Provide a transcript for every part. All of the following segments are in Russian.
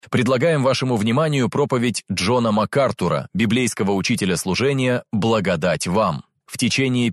Предлагаем вашему вниманию проповедь Джона МакАртура, библейского учителя служения «Благодать вам». В течение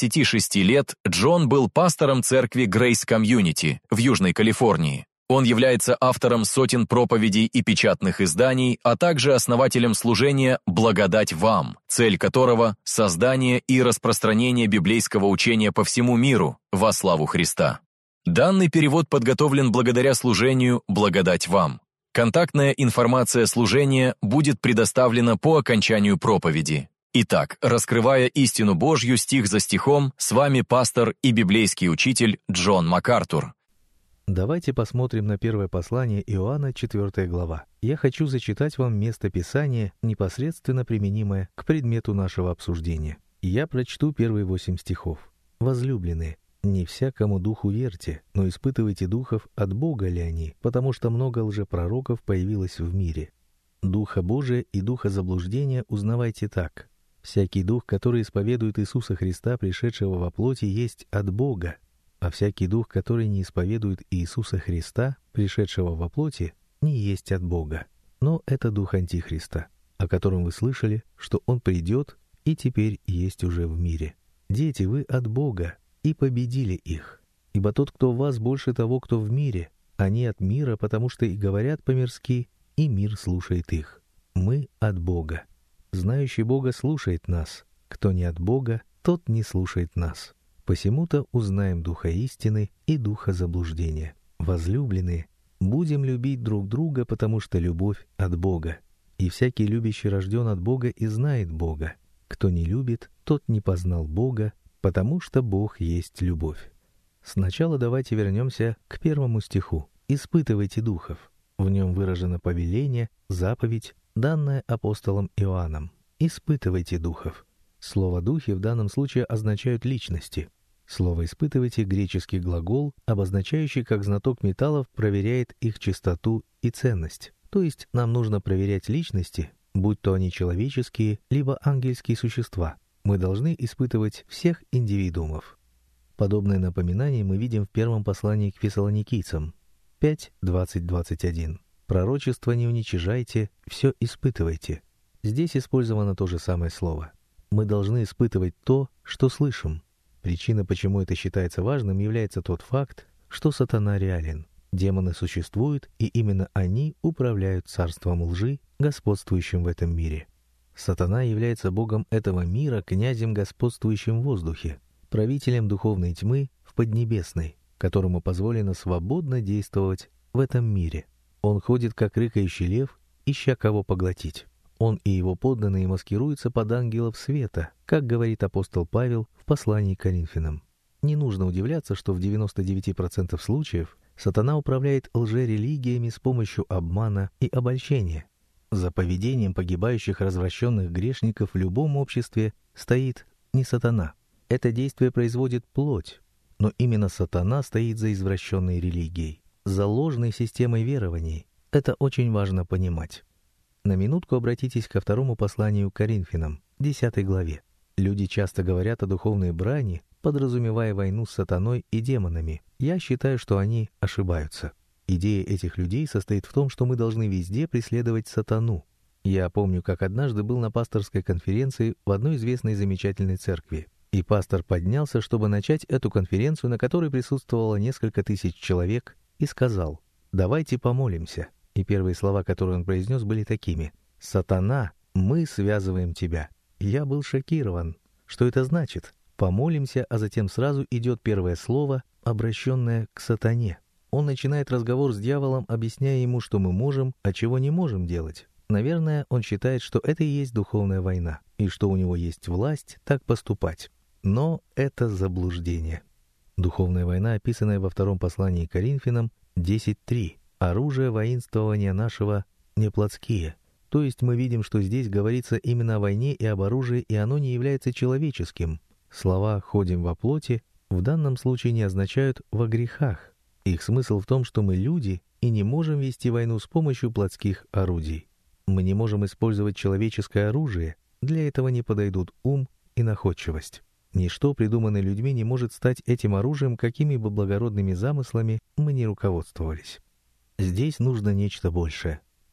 56 лет Джон был пастором церкви Grace Community в Южной Калифорнии. Он является автором сотен проповедей и печатных изданий, а также основателем служения «Благодать вам», цель которого – создание и распространение библейского учения по всему миру во славу Христа. Данный перевод подготовлен благодаря служению «Благодать вам». Контактная информация служения будет предоставлена по окончанию проповеди. Итак, раскрывая истину Божью стих за стихом, с вами пастор и библейский учитель Джон МакАртур. Давайте посмотрим на первое послание Иоанна, 4 глава. Я хочу зачитать вам место Писания, непосредственно применимое к предмету нашего обсуждения. Я прочту первые 8 стихов. «Возлюбленные, не всякому духу верьте, но испытывайте духов, от Бога ли они, потому что много лжепророков появилось в мире. Духа Божия и духа заблуждения узнавайте так. Всякий дух, который исповедует Иисуса Христа, пришедшего во плоти, есть от Бога, а всякий дух, который не исповедует Иисуса Христа, пришедшего во плоти, не есть от Бога. Но это дух Антихриста, о котором вы слышали, что он придет и теперь есть уже в мире. Дети, вы от Бога, и победили их. Ибо тот, кто в вас, больше того, кто в мире. Они от мира, потому что и говорят по-мирски, и мир слушает их. Мы от Бога. Знающий Бога слушает нас. Кто не от Бога, тот не слушает нас. Посему-то узнаем духа истины и духа заблуждения. Возлюбленные, будем любить друг друга, потому что любовь от Бога. И всякий любящий рожден от Бога и знает Бога. Кто не любит, тот не познал Бога, потому что Бог есть любовь». Сначала давайте вернемся к 1 стиху. «Испытывайте духов». В нем выражено повеление, заповедь, данная апостолом Иоанном. «Испытывайте духов». Слово «духи» в данном случае означают личности. Слово «испытывайте» — греческий глагол, обозначающий, как знаток металлов проверяет их чистоту и ценность. То есть нам нужно проверять личности, будь то они человеческие, либо ангельские существа. Мы должны испытывать всех индивидуумов. Подобное напоминание мы видим в первом послании к фессалоникийцам 5:20-21. «Пророчество не уничижайте, все испытывайте». Здесь использовано то же самое слово. Мы должны испытывать то, что слышим. Причина, почему это считается важным, является тот факт, что сатана реален. Демоны существуют, и именно они управляют царством лжи, господствующим в этом мире. Сатана является богом этого мира, князем, господствующим в воздухе, правителем духовной тьмы в Поднебесной, которому позволено свободно действовать в этом мире. Он ходит, как рыкающий лев, ища кого поглотить. Он и его подданные маскируются под ангелов света, как говорит апостол Павел в послании к Коринфянам. Не нужно удивляться, что в 99% случаев сатана управляет лжерелигиями с помощью обмана и обольщения. За поведением погибающих развращенных грешников в любом обществе стоит не сатана. Это действие производит плоть, но именно сатана стоит за извращенной религией, за ложной системой верований. Это очень важно понимать. На минутку обратитесь ко 2 посланию к Коринфянам, 10 главе. Люди часто говорят о духовной брани, подразумевая войну с сатаной и демонами. Я считаю, что они ошибаются. Идея этих людей состоит в том, что мы должны везде преследовать сатану. Я помню, как однажды был на пасторской конференции в одной известной замечательной церкви. И пастор поднялся, чтобы начать эту конференцию, на которой присутствовало несколько тысяч человек, и сказал: «Давайте помолимся». И первые слова, которые он произнес, были такими: «Сатана, мы связываем тебя». Я был шокирован. Что это значит? Помолимся, а затем сразу идет первое слово, обращенное к сатане. Он начинает разговор с дьяволом, объясняя ему, что мы можем, а чего не можем делать. Наверное, он считает, что это и есть духовная война, и что у него есть власть так поступать. Но это заблуждение. Духовная война, описанная во 2 послании к Коринфянам 10:3. «Оружие воинствования нашего не плотские». То есть мы видим, что здесь говорится именно о войне и об оружии, и оно не является человеческим. Слова «ходим во плоти» в данном случае не означают «во грехах». Их смысл в том, что мы люди и не можем вести войну с помощью плотских орудий. Мы не можем использовать человеческое оружие, для этого не подойдут ум и находчивость. Ничто, придуманное людьми, не может стать этим оружием, какими бы благородными замыслами мы ни руководствовались. Здесь нужно нечто большее.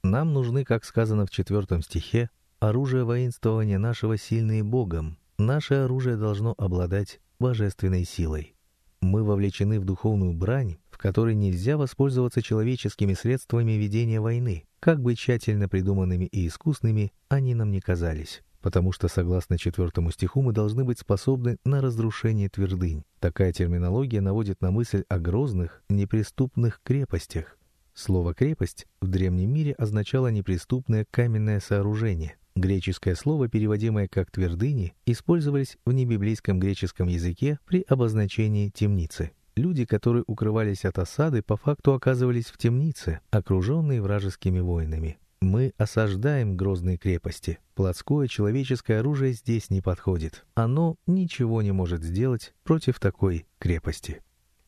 Нам нужны, как сказано в 4 стихе, оружие воинствования нашего сильные Богом. Наше оружие должно обладать божественной силой. Мы вовлечены в духовную брань, в которой нельзя воспользоваться человеческими средствами ведения войны, как бы тщательно придуманными и искусными они нам ни казались. Потому что, согласно 4 стиху, мы должны быть способны на разрушение твердынь. Такая терминология наводит на мысль о грозных, неприступных крепостях. Слово «крепость» в древнем мире означало неприступное каменное сооружение. Греческое слово, переводимое как «твердыни», использовались в небиблейском греческом языке при обозначении темницы. Люди, которые укрывались от осады, по факту оказывались в темнице, окруженные вражескими воинами. Мы осаждаем грозные крепости. Плотское человеческое оружие здесь не подходит. Оно ничего не может сделать против такой крепости.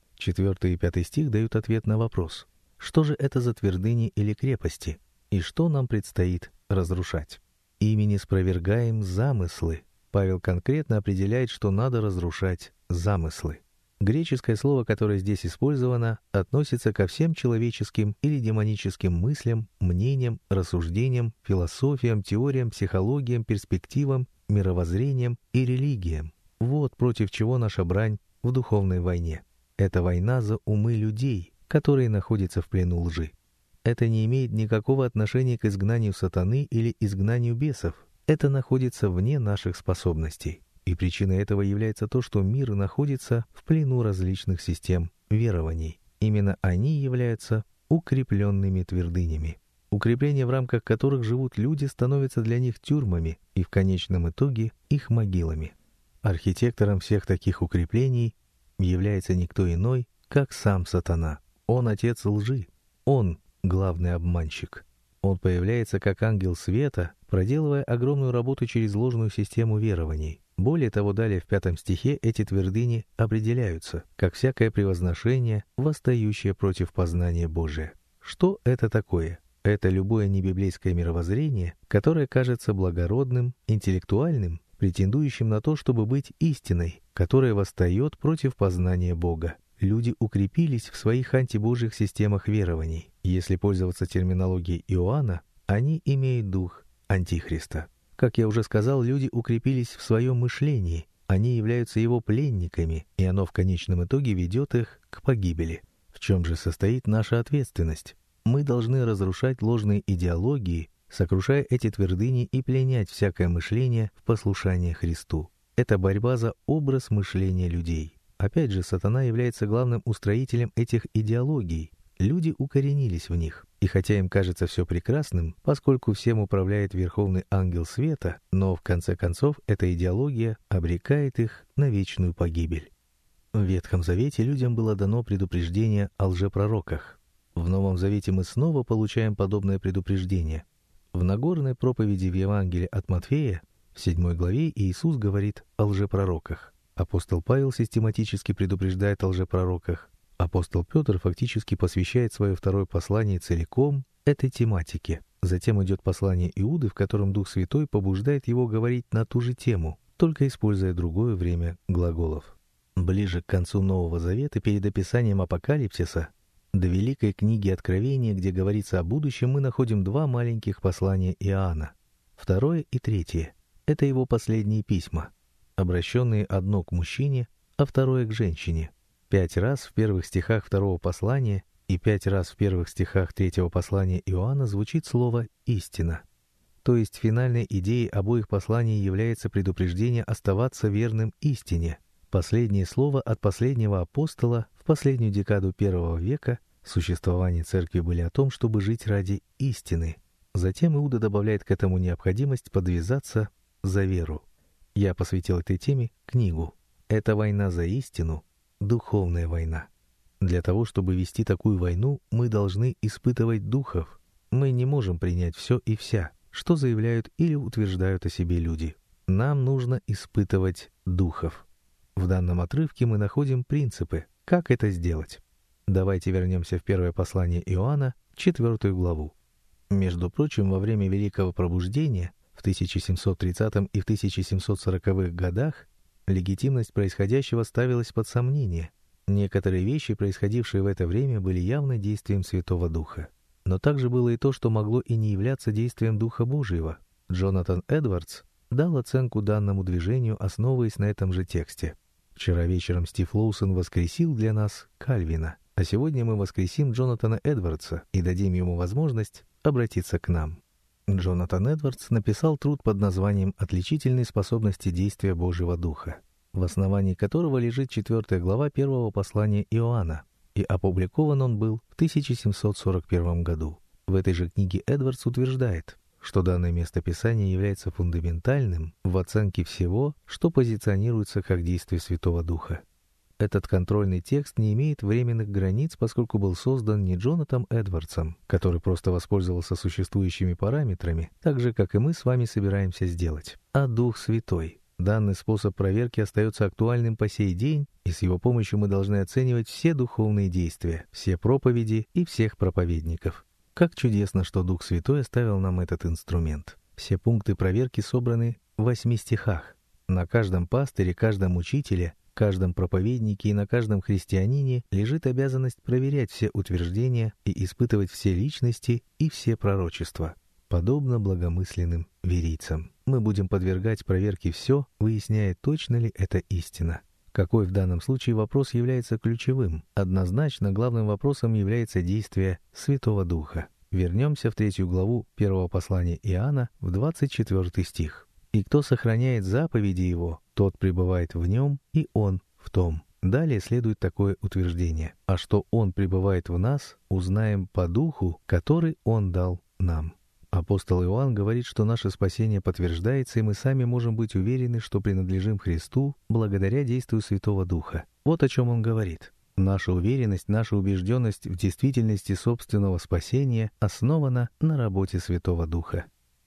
4 и 5 стих дают ответ на вопрос: что же это за твердыни или крепости, и что нам предстоит разрушать? Ими не спровергаем замыслы. Павел конкретно определяет, что надо разрушать замыслы. Греческое слово, которое здесь использовано, относится ко всем человеческим или демоническим мыслям, мнениям, рассуждениям, философиям, теориям, психологиям, перспективам, мировоззрениям и религиям. Вот против чего наша брань в духовной войне. Это война за умы людей, которые находятся в плену лжи. Это не имеет никакого отношения к изгнанию сатаны или изгнанию бесов. Это находится вне наших способностей. И причиной этого является то, что мир находится в плену различных систем верований. Именно они являются укрепленными твердынями. Укрепления, в рамках которых живут люди, становятся для них тюрьмами и в конечном итоге их могилами. Архитектором всех таких укреплений является никто иной, как сам сатана. Он отец лжи. Он главный обманщик. Он появляется как ангел света, проделывая огромную работу через ложную систему верований. Более того, далее в 5 стихе эти твердыни определяются, как всякое превозношение, восстающее против познания Божия. Что это такое? Это любое небиблейское мировоззрение, которое кажется благородным, интеллектуальным, претендующим на то, чтобы быть истиной, которое восстает против познания Бога. Люди укрепились в своих антибожьих системах верований. Если пользоваться терминологией Иоанна, они имеют дух Антихриста. Как я уже сказал, люди укрепились в своем мышлении, они являются его пленниками, и оно в конечном итоге ведет их к погибели. В чем же состоит наша ответственность? Мы должны разрушать ложные идеологии, сокрушая эти твердыни и пленять всякое мышление в послушание Христу. Это борьба за образ мышления людей. Опять же, сатана является главным устроителем этих идеологий. Люди укоренились в них. И хотя им кажется все прекрасным, поскольку всем управляет Верховный Ангел Света, но в конце концов эта идеология обрекает их на вечную погибель. В Ветхом Завете людям было дано предупреждение о лжепророках. В Новом Завете мы снова получаем подобное предупреждение. В Нагорной проповеди в Евангелии от Матфея, в 7 главе, Иисус говорит о лжепророках. Апостол Павел систематически предупреждает о лжепророках. Апостол Петр фактически посвящает свое 2 послание целиком этой тематике. Затем идет послание Иуды, в котором Дух Святой побуждает его говорить на ту же тему, только используя другое время глаголов. Ближе к концу Нового Завета, перед описанием Апокалипсиса, до Великой книги Откровения, где говорится о будущем, мы находим 2 маленьких послания Иоанна. 2 и 3. Это его последние письма, обращенные одно к мужчине, а 2 к женщине. 5 раз в первых стихах 2 послания и 5 раз в первых стихах 3 послания Иоанна звучит слово «истина». То есть финальной идеей обоих посланий является предупреждение оставаться верным истине. Последнее слово от последнего апостола в последнюю декаду I века существования церкви были о том, чтобы жить ради истины. Затем Иуда добавляет к этому необходимость подвязаться за веру. Я посвятил этой теме книгу. Это война за истину, духовная война. Для того, чтобы вести такую войну, мы должны испытывать духов. Мы не можем принять все и вся, что заявляют или утверждают о себе люди. Нам нужно испытывать духов. В данном отрывке мы находим принципы, как это сделать. Давайте вернемся в первое послание Иоанна, 4 главу. Между прочим, во время Великого Пробуждения в 1730 и в 1740-х годах легитимность происходящего ставилась под сомнение. Некоторые вещи, происходившие в это время, были явно действием Святого Духа. Но также было и то, что могло и не являться действием Духа Божьего. Джонатан Эдвардс дал оценку данному движению, основываясь на этом же тексте. Вчера вечером Стив Лоусон воскресил для нас Кальвина, а сегодня мы воскресим Джонатана Эдвардса и дадим ему возможность обратиться к нам. Джонатан Эдвардс написал труд под названием «Отличительные способности действия Божьего Духа», в основании которого лежит 4 глава первого послания Иоанна, и опубликован он был в 1741 году. В этой же книге Эдвардс утверждает, что данное местописание является фундаментальным в оценке всего, что позиционируется как действие Святого Духа. Этот контрольный текст не имеет временных границ, поскольку был создан не Джонатаном Эдвардсом, который просто воспользовался существующими параметрами, так же, как и мы с вами собираемся сделать, а Дух Святой. Данный способ проверки остается актуальным по сей день, и с его помощью мы должны оценивать все духовные действия, все проповеди и всех проповедников. Как чудесно, что Дух Святой оставил нам этот инструмент. Все пункты проверки собраны в 8 стихах. На каждом пастыре, каждом учителе, каждом проповеднике и на каждом христианине лежит обязанность проверять все утверждения и испытывать все личности и все пророчества, подобно благомысленным верийцам. Мы будем подвергать проверке все, выясняя, точно ли это истина. Какой в данном случае вопрос является ключевым? Однозначно главным вопросом является действие Святого Духа. Вернемся в 3 главу 1 послания Иоанна, в 24 стих. «И кто сохраняет заповеди Его, тот пребывает в Нем, и Он в том». Далее следует такое утверждение. «А что Он пребывает в нас, узнаем по Духу, который Он дал нам». Апостол Иоанн говорит, что наше спасение подтверждается, и мы сами можем быть уверены, что принадлежим Христу благодаря действию Святого Духа. Вот о чем он говорит. Наша уверенность, наша убежденность в действительности собственного спасения основана на работе Святого Духа.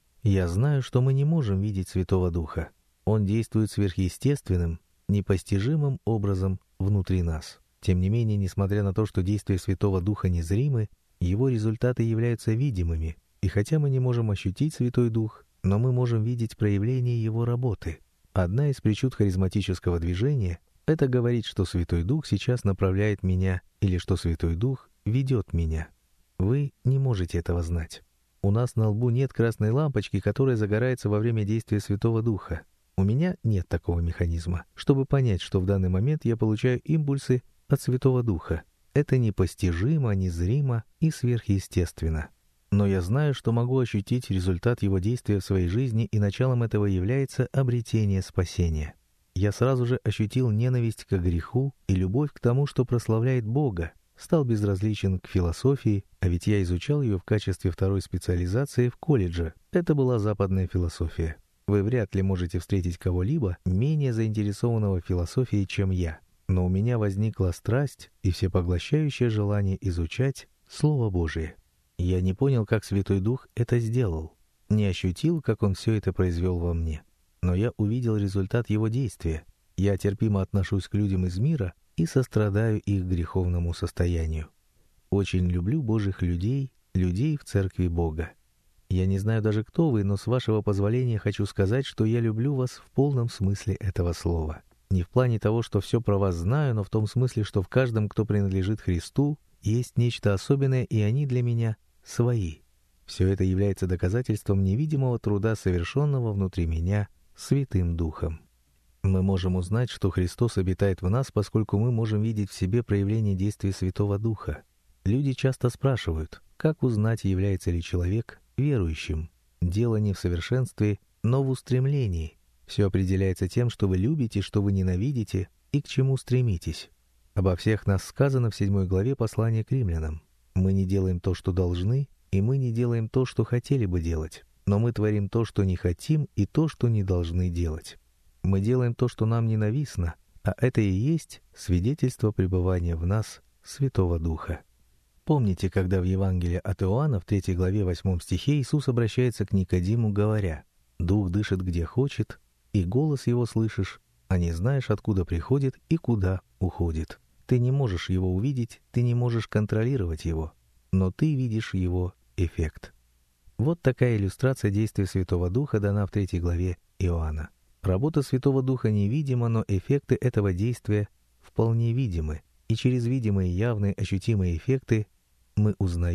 Я знаю, что мы не можем видеть Святого Духа. Он действует сверхъестественным, непостижимым образом внутри нас. Тем не менее, несмотря на то, что действия Святого Духа незримы, его результаты являются видимыми. И хотя мы не можем ощутить Святой Дух, но мы можем видеть проявление Его работы. Одна из причуд харизматического движения — это говорить, что Святой Дух сейчас направляет меня или что Святой Дух ведет меня. Вы не можете этого знать. У нас на лбу нет красной лампочки, которая загорается во время действия Святого Духа. У меня нет такого механизма, чтобы понять, что в данный момент я получаю импульсы от Святого Духа. Это непостижимо, незримо и сверхъестественно. Но я знаю, что могу ощутить результат его действия в своей жизни, и началом этого является обретение спасения. Я сразу же ощутил ненависть к греху и любовь к тому, что прославляет Бога, стал безразличен к философии, а ведь я изучал ее в качестве второй специализации в колледже. Это была западная философия. Вы вряд ли можете встретить кого-либо менее заинтересованного в философии, чем я. Но у меня возникла страсть и всепоглощающее желание изучать Слово Божие. Я не понял, как Святой Дух это сделал, не ощутил, как Он все это произвел во мне. Но я увидел результат Его действия. Я терпимо отношусь к людям из мира и сострадаю их греховному состоянию. Очень люблю Божьих людей, людей в Церкви Бога. Я не знаю даже, кто вы, но с вашего позволения хочу сказать, что я люблю вас в полном смысле этого слова. Не в плане того, что все про вас знаю, но в том смысле, что в каждом, кто принадлежит Христу, есть нечто особенное, и они для меня свои. Все это является доказательством невидимого труда, совершенного внутри меня Святым Духом. Мы можем узнать, что Христос обитает в нас, поскольку мы можем видеть в себе проявление действия Святого Духа. Люди часто спрашивают, как узнать, является ли человек верующим. Дело не в совершенстве, но в устремлении. Все определяется тем, что вы любите, что вы ненавидите и к чему стремитесь. Обо всех нас сказано в 7 главе послания к римлянам. Мы не делаем то, что должны, и мы не делаем то, что хотели бы делать. Но мы творим то, что не хотим, и то, что не должны делать. Мы делаем то, что нам ненавистно, а это и есть свидетельство пребывания в нас Святого Духа. Помните, когда в Евангелии от Иоанна в 3 главе 8 стихе Иисус обращается к Никодиму, говоря: «Дух дышит где хочет, и голос его слышишь, а не знаешь, откуда приходит и куда уходит». Ты не можешь его увидеть, ты не можешь контролировать его, но ты видишь его эффект. Вот такая иллюстрация действия Святого Духа дана в 3 главе Иоанна. Работа Святого Духа невидима, но эффекты этого действия вполне видимы, и через видимые, явные, ощутимые эффекты мы узнаем,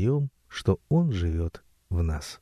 что Он живет в нас.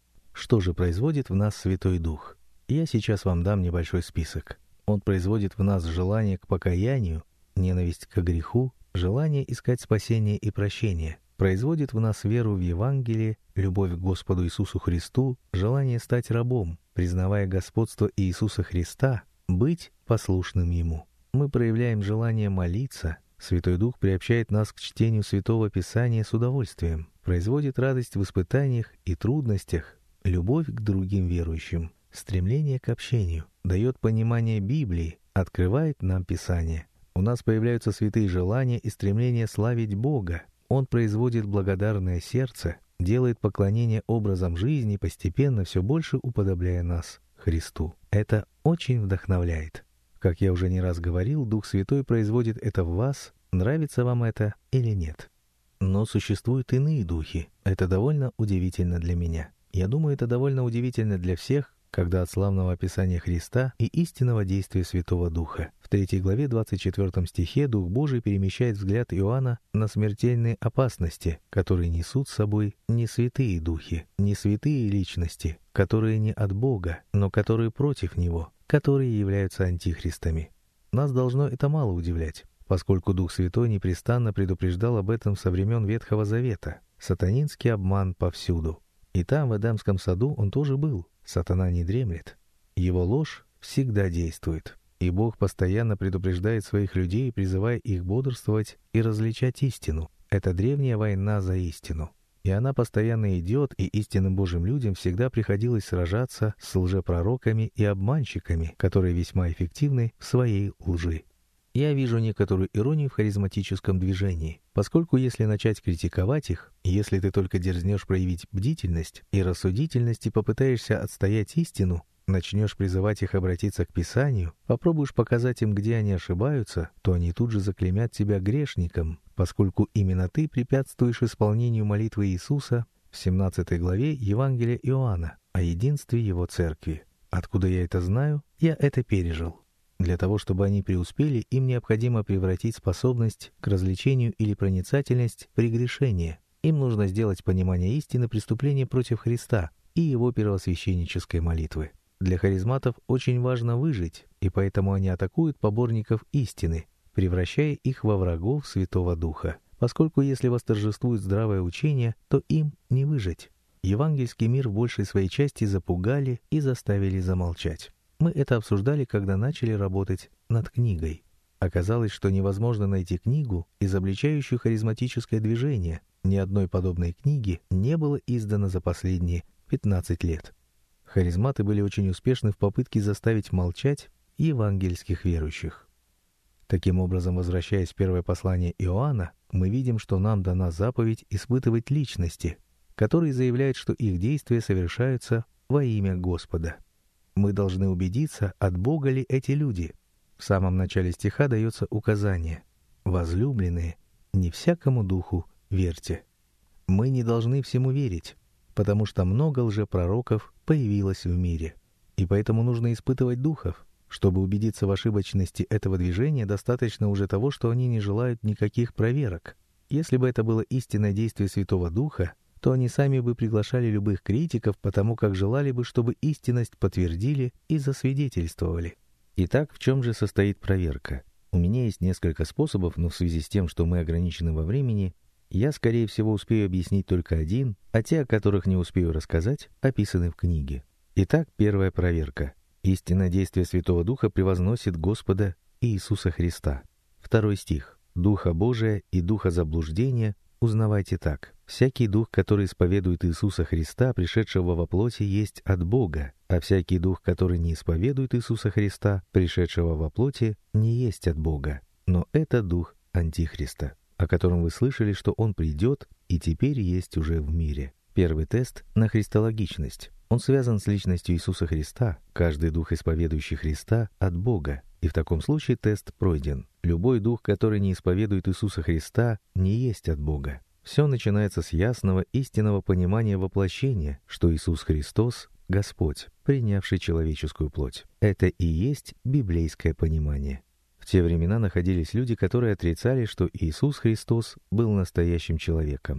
Что же производит в нас Святой Дух? Я сейчас вам дам небольшой список. Он производит в нас желание к покаянию, ненависть к греху, желание искать спасение и прощение, производит в нас веру в Евангелие, любовь к Господу Иисусу Христу, желание стать рабом, признавая господство Иисуса Христа, быть послушным Ему. Мы проявляем желание молиться. Святой Дух приобщает нас к чтению Святого Писания с удовольствием, производит радость в испытаниях и трудностях, любовь к другим верующим, стремление к общению, дает понимание Библии, открывает нам Писание. У нас появляются святые желания и стремление славить Бога. Он производит благодарное сердце, делает поклонение образом жизни, постепенно все больше уподобляя нас Христу. Это очень вдохновляет. Как я уже не раз говорил, Дух Святой производит это в вас, нравится вам это или нет. Но существуют иные духи. Это довольно удивительно для меня. Я думаю, это довольно удивительно для всех, когда от славного описания Христа и истинного действия Святого Духа. В 3 главе 24 стихе Дух Божий перемещает взгляд Иоанна на смертельные опасности, которые несут с собой не святые духи, не святые личности, которые не от Бога, но которые против Него, которые являются антихристами. Нас должно это мало удивлять, поскольку Дух Святой непрестанно предупреждал об этом со времен Ветхого Завета. Сатанинский обман повсюду. И там, в Эдемском саду, он тоже был. Сатана не дремлет. Его ложь всегда действует. И Бог постоянно предупреждает своих людей, призывая их бодрствовать и различать истину. Это древняя война за истину. И она постоянно идет, и истинным Божьим людям всегда приходилось сражаться с лжепророками и обманщиками, которые весьма эффективны в своей лжи. Я вижу некоторую иронию в харизматическом движении, поскольку если начать критиковать их, если ты только дерзнешь проявить бдительность и рассудительность и попытаешься отстоять истину, начнешь призывать их обратиться к Писанию, попробуешь показать им, где они ошибаются, то они тут же заклеймят тебя грешником, поскольку именно ты препятствуешь исполнению молитвы Иисуса в 17 главе Евангелия Иоанна о единстве Его Церкви. Откуда я это знаю? Я это пережил. Для того, чтобы они преуспели, им необходимо превратить способность к развлечению или проницательность в прегрешение. Им нужно сделать понимание истины преступления против Христа и Его первосвященнической молитвы. Для харизматов очень важно выжить, и поэтому они атакуют поборников истины, превращая их во врагов Святого Духа, поскольку если восторжествует здравое учение, то им не выжить. Евангельский мир в большей своей части запугали и заставили замолчать. Мы это обсуждали, когда начали работать над книгой. Оказалось, что невозможно найти книгу, изобличающую харизматическое движение. Ни одной подобной книги не было издано за последние 15 лет. Харизматы были очень успешны в попытке заставить молчать евангельских верующих. Таким образом, возвращаясь в первое послание Иоанна, мы видим, что нам дана заповедь испытывать личности, которые заявляют, что их действия совершаются во имя Господа. Мы должны убедиться, от Бога ли эти люди. В самом начале стиха дается указание: «Возлюбленные, не всякому духу верьте». Мы не должны всему верить, потому что много лжепророков появилось в мире. И поэтому нужно испытывать духов. Чтобы убедиться в ошибочности этого движения, достаточно уже того, что они не желают никаких проверок. Если бы это было истинное действие Святого Духа, то они сами бы приглашали любых критиков, потому как желали бы, чтобы истинность подтвердили и засвидетельствовали. Итак, в чем же состоит проверка? У меня есть несколько способов, но в связи с тем, что мы ограничены во времени, я, скорее всего, успею объяснить только один, а те, о которых не успею рассказать, описаны в книге. Итак, первая проверка. Истинное действие Святого Духа превозносит Господа Иисуса Христа. 2 стих. «Духа Божия и духа заблуждения узнавайте так. Всякий дух, который исповедует Иисуса Христа, пришедшего во плоти, есть от Бога, а всякий дух, который не исповедует Иисуса Христа, пришедшего во плоти, не есть от Бога. Но это дух Антихриста, о котором вы слышали, что он придет и теперь есть уже в мире». Первый тест на христологичность. Он связан с личностью Иисуса Христа. Каждый дух, исповедующий Христа, от Бога. И в таком случае тест пройден. Любой дух, который не исповедует Иисуса Христа, не есть от Бога. Все начинается с ясного истинного понимания воплощения, что Иисус Христос — Господь, принявший человеческую плоть. Это и есть библейское понимание. В те времена находились люди, которые отрицали, что Иисус Христос был настоящим человеком.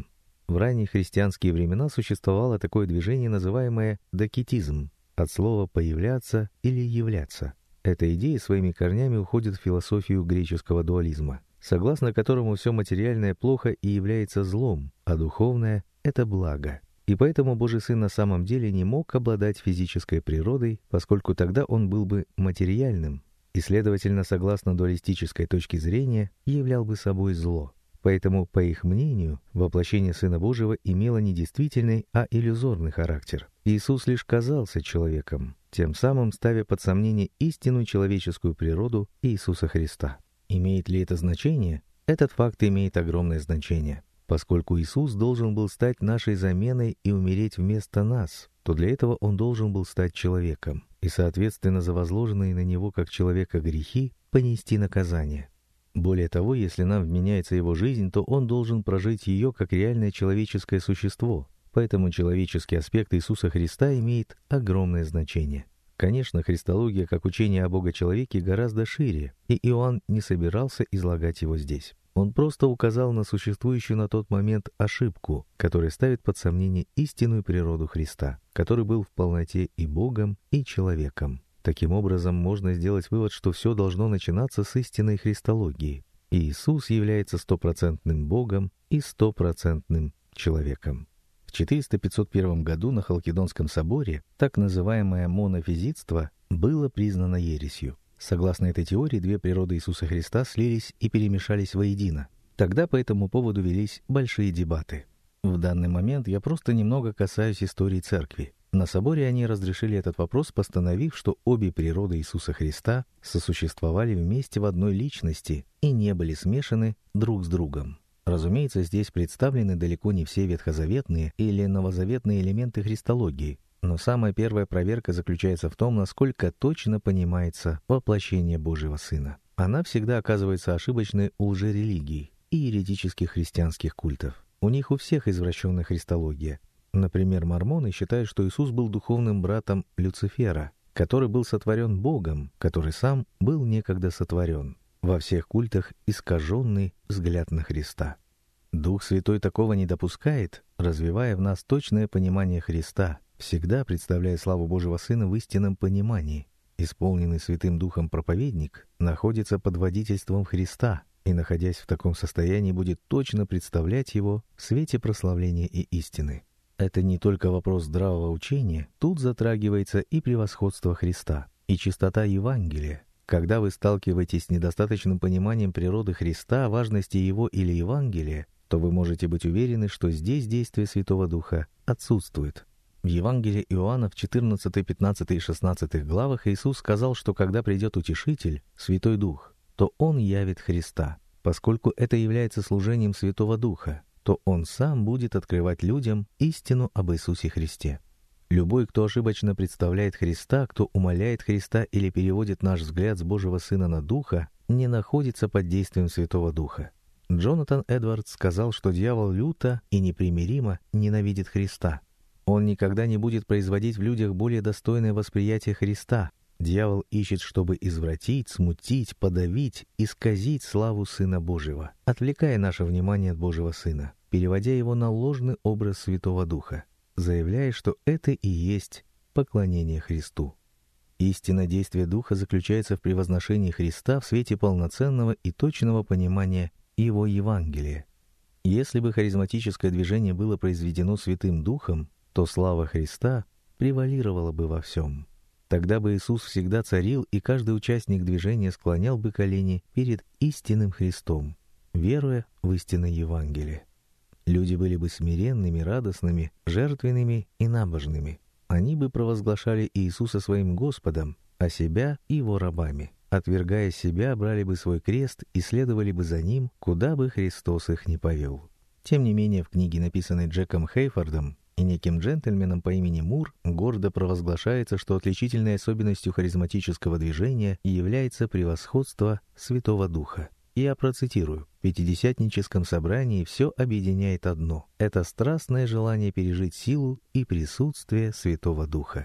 В ранние христианские времена существовало такое движение, называемое докетизм, от слова «появляться» или «являться». Эта идея своими корнями уходит в философию греческого дуализма, согласно которому все материальное плохо и является злом, а духовное — это благо. И поэтому Божий Сын на самом деле не мог обладать физической природой, поскольку тогда он был бы материальным, и, следовательно, согласно дуалистической точке зрения, являл бы собой зло. Поэтому, по их мнению, воплощение Сына Божьего имело не действительный, а иллюзорный характер. Иисус лишь казался человеком, тем самым ставя под сомнение истинную человеческую природу Иисуса Христа. Имеет ли это значение? Этот факт имеет огромное значение. Поскольку Иисус должен был стать нашей заменой и умереть вместо нас, то для этого Он должен был стать человеком и, соответственно, за возложенные на Него как человека грехи понести наказание. Более того, если нам вменяется Его жизнь, то Он должен прожить ее как реальное человеческое существо, поэтому человеческий аспект Иисуса Христа имеет огромное значение. Конечно, христология как учение о Бога-человеке гораздо шире, и Иоанн не собирался излагать его здесь. Он просто указал на существующую на тот момент ошибку, которая ставит под сомнение истинную природу Христа, который был в полноте и Богом, и человеком. Таким образом, можно сделать вывод, что все должно начинаться с истинной христологии. И Иисус является стопроцентным Богом и стопроцентным человеком. В 400-501 году на Халкидонском соборе так называемое монофизитство было признано ересью. Согласно этой теории, две природы Иисуса Христа слились и перемешались воедино. Тогда по этому поводу велись большие дебаты. В данный момент я просто немного касаюсь истории Церкви. На соборе они разрешили этот вопрос, постановив, что обе природы Иисуса Христа сосуществовали вместе в одной личности и не были смешаны друг с другом. Разумеется, здесь представлены далеко не все ветхозаветные или новозаветные элементы христологии, но самая первая проверка заключается в том, насколько точно понимается воплощение Божьего Сына. Она всегда оказывается ошибочной у лжерелигий и еретических христианских культов. У них у всех извращенная христология. Например, мормоны считают, что Иисус был духовным братом Люцифера, который был сотворен Богом, который сам был некогда сотворен. Во всех культах искаженный взгляд на Христа. Дух Святой такого не допускает, развивая в нас точное понимание Христа, всегда представляя славу Божьего Сына в истинном понимании. Исполненный Святым Духом проповедник находится под водительством Христа и, находясь в таком состоянии, будет точно представлять Его в свете прославления и истины. Это не только вопрос здравого учения, тут затрагивается и превосходство Христа, и чистота Евангелия. Когда вы сталкиваетесь с недостаточным пониманием природы Христа, важности Его или Евангелия, то вы можете быть уверены, что здесь действие Святого Духа отсутствует. В Евангелии Иоанна в 14, 15 и 16 главах Иисус сказал, что когда придет Утешитель, Святой Дух, то Он явит Христа. Поскольку это является служением Святого Духа, то Он сам будет открывать людям истину об Иисусе Христе. Любой, кто ошибочно представляет Христа, кто умаляет Христа или переводит наш взгляд с Божьего Сына на Духа, не находится под действием Святого Духа. Джонатан Эдвардс сказал, что дьявол люто и непримиримо ненавидит Христа. Он никогда не будет производить в людях более достойное восприятие Христа. Дьявол ищет, чтобы извратить, смутить, подавить, исказить славу Сына Божьего, отвлекая наше внимание от Божьего Сына, переводя его на ложный образ Святого Духа, заявляя, что это и есть поклонение Христу. Истинное действие Духа заключается в превозношении Христа в свете полноценного и точного понимания Его Евангелия. Если бы харизматическое движение было произведено Святым Духом, то слава Христа превалировала бы во всем. Тогда бы Иисус всегда царил, и каждый участник движения склонял бы колени перед истинным Христом, веруя в истинное Евангелие. Люди были бы смиренными, радостными, жертвенными и набожными. Они бы провозглашали Иисуса своим Господом, а себя Его рабами. Отвергая себя, брали бы свой крест и следовали бы за Ним, куда бы Христос их ни повел. Тем не менее, в книге, написанной Джеком Хейфордом и неким джентльменом по имени Мур, гордо провозглашается, что отличительной особенностью харизматического движения является превосходство Святого Духа. Я процитирую: «В пятидесятническом собрании все объединяет одно – это страстное желание пережить силу и присутствие Святого Духа». В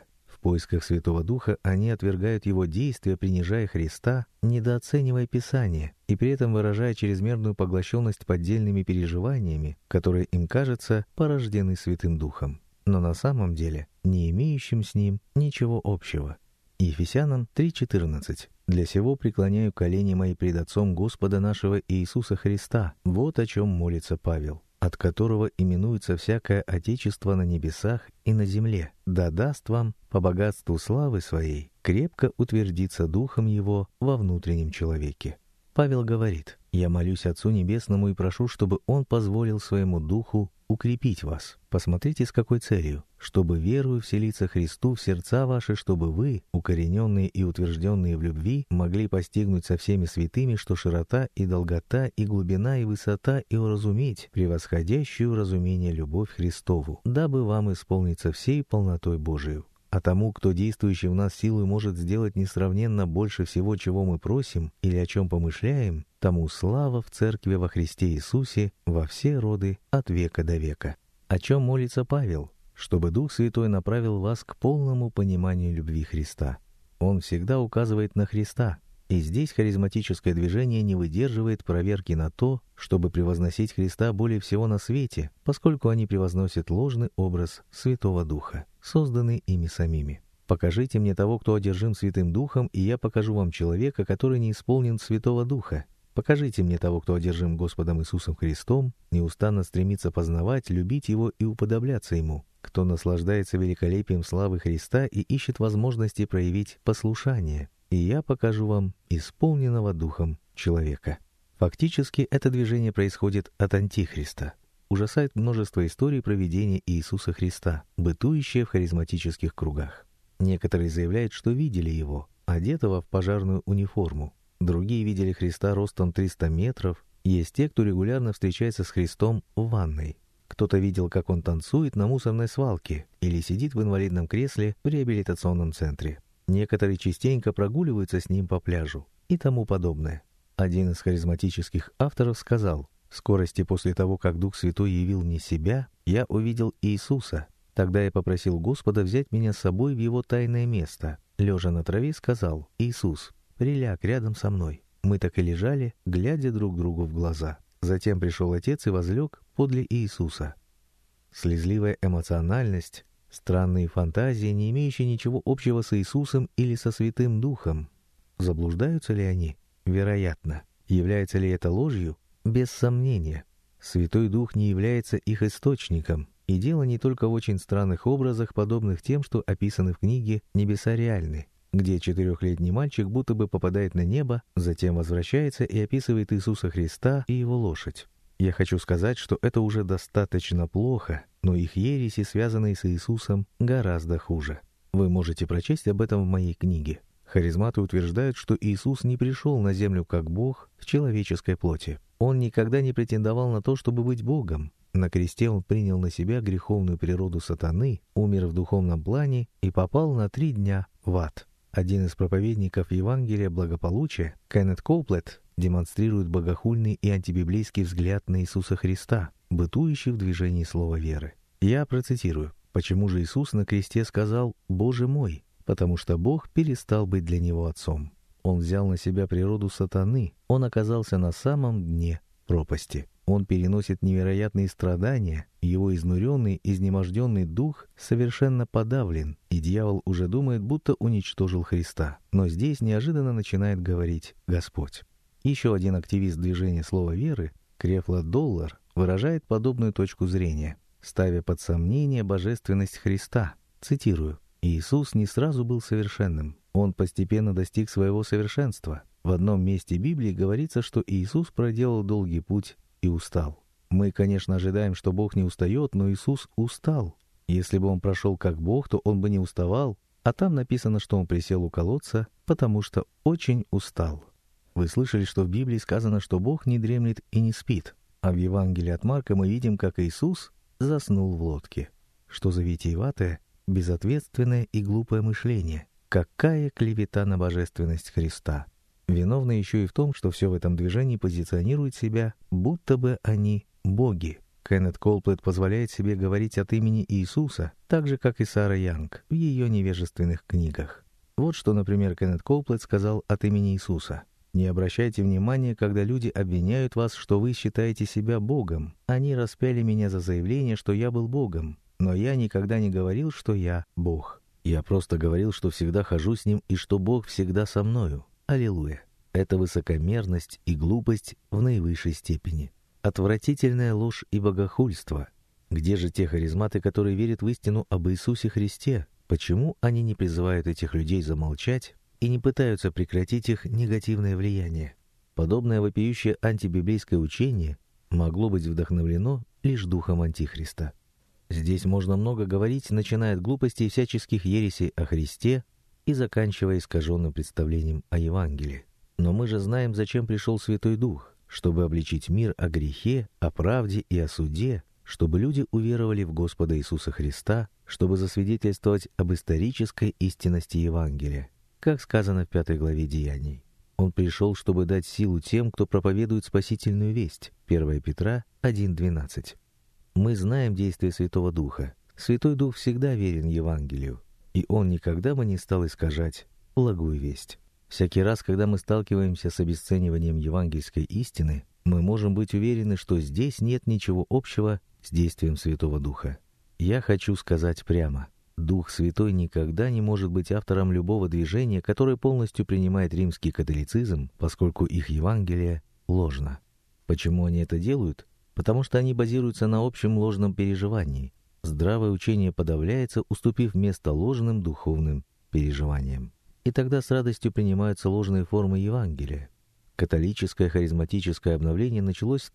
поисках Святого Духа они отвергают его действия, принижая Христа, недооценивая Писание и при этом выражая чрезмерную поглощенность поддельными переживаниями, которые им кажется порождены Святым Духом, но на самом деле не имеющим с ним ничего общего. Ефесянам 3:14. «Для сего преклоняю колени мои пред Отцом Господа нашего Иисуса Христа». Вот о чем молится Павел, от которого именуется всякое Отечество на небесах и на земле, да даст вам по богатству славы Своей крепко утвердиться Духом Его во внутреннем человеке. Павел говорит: «Я молюсь Отцу Небесному и прошу, чтобы Он позволил Своему Духу укрепить вас». Посмотрите, с какой целью: чтобы верою вселиться Христу в сердца ваши, чтобы вы, укорененные и утвержденные в любви, могли постигнуть со всеми святыми, что широта и долгота и глубина и высота, и уразуметь превосходящую разумение любовь Христову, дабы вам исполниться всей полнотой Божию. А тому, кто действующий в нас силой может сделать несравненно больше всего, чего мы просим или о чем помышляем, тому слава в Церкви во Христе Иисусе во все роды от века до века. О чем молится Павел? Чтобы Дух Святой направил вас к полному пониманию любви Христа. Он всегда указывает на Христа, и здесь харизматическое движение не выдерживает проверки на то, чтобы превозносить Христа более всего на свете, поскольку они превозносят ложный образ Святого Духа, созданный ими самими. «Покажите мне того, кто одержим Святым Духом, и я покажу вам человека, который не исполнен Святого Духа. Покажите мне того, кто одержим Господом Иисусом Христом, неустанно стремится познавать, любить Его и уподобляться Ему, кто наслаждается великолепием славы Христа и ищет возможности проявить послушание, и я покажу вам исполненного Духом человека». Фактически это движение происходит от Антихриста. Ужасает множество историй про видение Иисуса Христа, бытующие в харизматических кругах. Некоторые заявляют, что видели Его, одетого в пожарную униформу. Другие видели Христа ростом 300 метров. Есть те, кто регулярно встречается с Христом в ванной. Кто-то видел, как Он танцует на мусорной свалке или сидит в инвалидном кресле в реабилитационном центре. Некоторые частенько прогуливаются с Ним по пляжу и тому подобное. Один из харизматических авторов сказал: «В скорости после того, как Дух Святой явил мне себя, я увидел Иисуса. Тогда я попросил Господа взять меня с собой в Его тайное место. Лежа на траве, сказал: Иисус, приляг рядом со мной. Мы так и лежали, глядя друг другу в глаза. Затем пришел Отец и возлег подле Иисуса». Слезливая эмоциональность, странные фантазии, не имеющие ничего общего с Иисусом или со Святым Духом. Заблуждаются ли они? Вероятно. Является ли это ложью? Без сомнения. Святой Дух не является их источником. И дело не только в очень странных образах, подобных тем, что описаны в книге «Небеса реальны», где 4-летний мальчик будто бы попадает на небо, затем возвращается и описывает Иисуса Христа и Его лошадь. Я хочу сказать, что это уже достаточно плохо, но их ереси, связанные с Иисусом, гораздо хуже. Вы можете прочесть об этом в моей книге. Харизматы утверждают, что Иисус не пришел на землю как Бог в человеческой плоти. Он никогда не претендовал на то, чтобы быть Богом. На кресте Он принял на себя греховную природу сатаны, умер в духовном плане и попал на 3 дня в ад. Один из проповедников Евангелия благополучия, Кеннет Коуплетт, демонстрирует богохульный и антибиблейский взгляд на Иисуса Христа, бытующий в движении слова веры. Я процитирую: «Почему же Иисус на кресте сказал: „Боже мой“? Потому что Бог перестал быть для Него Отцом. Он взял на себя природу сатаны, Он оказался на самом дне пропасти. Он переносит невероятные страдания, Его изнуренный, изнеможденный дух совершенно подавлен, и дьявол уже думает, будто уничтожил Христа. Но здесь неожиданно начинает говорить Господь». Еще один активист движения слова веры, Крефло Доллар, выражает подобную точку зрения, ставя под сомнение божественность Христа. Цитирую: «Иисус не сразу был совершенным. Он постепенно достиг своего совершенства. В одном месте Библии говорится, что Иисус проделал долгий путь и устал. Мы, конечно, ожидаем, что Бог не устает, но Иисус устал. Если бы Он прошел как Бог, то Он бы не уставал, а там написано, что Он присел у колодца, потому что очень устал». Вы слышали, что в Библии сказано, что Бог не дремлет и не спит, а в Евангелии от Марка мы видим, как Иисус заснул в лодке. Что за витиеватое, безответственное и глупое мышление? Какая клевета на божественность Христа! Виновны еще и в том, что все в этом движении позиционирует себя, будто бы они боги. К Кеннет Колплет позволяет себе говорить от имени Иисуса, так же, как и Сара Янг в ее невежественных книгах. Вот что, например, Кеннет Колплет сказал от имени Иисуса. «Не обращайте внимания, когда люди обвиняют вас, что вы считаете себя Богом. Они распяли меня за заявление, что я был Богом. Но я никогда не говорил, что я Бог. Я просто говорил, что всегда хожу с Ним и что Бог всегда со мною. Аллилуйя». Это высокомерность и глупость в наивысшей степени. Отвратительная ложь и богохульство. Где же те харизматы, которые верят в истину об Иисусе Христе? Почему они не призывают этих людей замолчать и не пытаются прекратить их негативное влияние? Подобное вопиющее антибиблейское учение могло быть вдохновлено лишь духом Антихриста. Здесь можно много говорить, начиная от глупостей и всяческих ересей о Христе и заканчивая искаженным представлением о Евангелии. Но мы же знаем, зачем пришел Святой Дух, чтобы обличить мир о грехе, о правде и о суде, чтобы люди уверовали в Господа Иисуса Христа, чтобы засвидетельствовать об исторической истинности Евангелия, как сказано в 5 главе Деяний. Он пришел, чтобы дать силу тем, кто проповедует спасительную весть. 1 Петра 1:12. Мы знаем действие Святого Духа. Святой Дух всегда верен Евангелию, и Он никогда бы не стал искажать благую весть. Всякий раз, когда мы сталкиваемся с обесцениванием евангельской истины, мы можем быть уверены, что здесь нет ничего общего с действием Святого Духа. Я хочу сказать прямо: Дух Святой никогда не может быть автором любого движения, которое полностью принимает римский католицизм, поскольку их Евангелие ложно. Почему они это делают? Потому что они базируются на общем ложном переживании. Здравое учение подавляется, уступив место ложным духовным переживаниям. И тогда с радостью принимаются ложные формы Евангелия. Католическое харизматическое обновление началось в